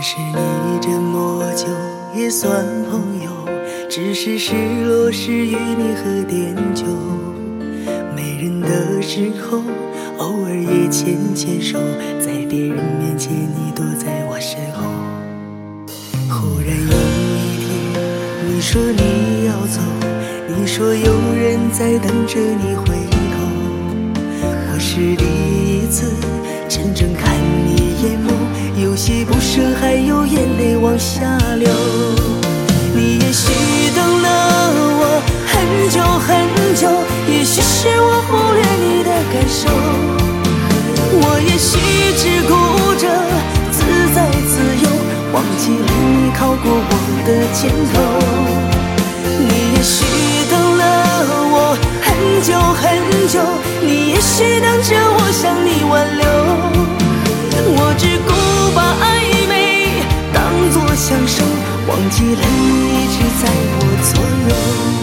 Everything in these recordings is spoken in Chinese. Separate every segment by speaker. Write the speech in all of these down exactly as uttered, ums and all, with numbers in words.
Speaker 1: 是你这么久也算朋友，只是失落时与你喝点酒，没人的时候偶尔也牵牵手，在别人面前你躲在我身后。忽然有一天你说你要走，你说有人在等着你回头，我是第一次真正看你眼眸，有些不舍还有眼泪往下流。你也许等了我很久很久，也许是我忽略你的感受，我也许只顾着自在自由，忘记了你靠过我的肩头。你也许等了我很久很久，你也许等着我向你挽留，我只顾把暧昧当作享受，忘记了你一直在我左右。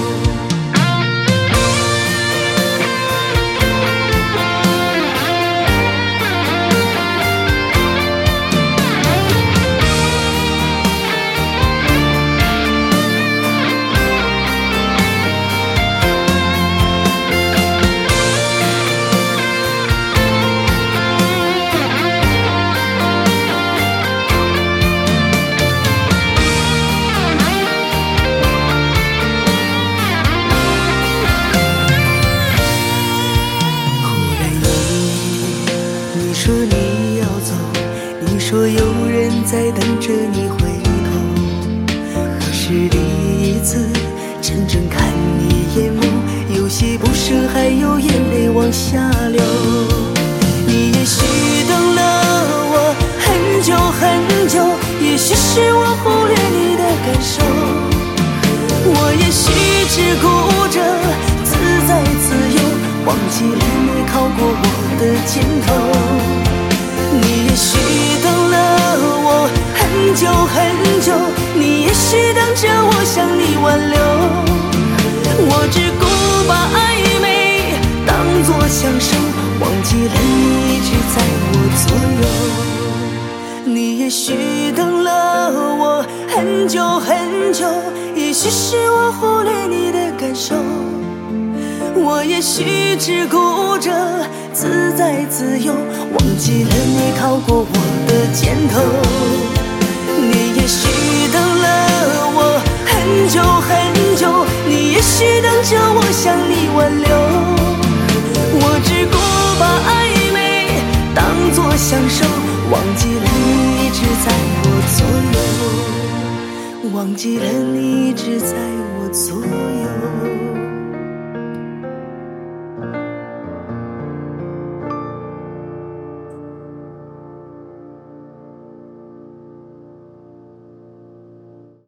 Speaker 1: 说你要走，你说有人在等着你回头，我是第一次真正看你眼眸，有些不舍还有眼泪往下流。你也许等了我很久很久，也许是我忽略你的感受，我也许只顾着自在自由，忘记了你靠过我的肩头。你也许等了我很久很久，你也许等着我向你挽留，我只顾把暧昧当作享受，忘记了你一直在我左右。你也许等了我很久很久，也许是我忽略你的感受，我也许只顾着自在自由，忘记了你靠过我的肩头。你也许等了我很久很久，你也许等着我向你挽留，我只顾把暧昧当作享受，忘记了你一直在我左右，忘记了你一直在我左右。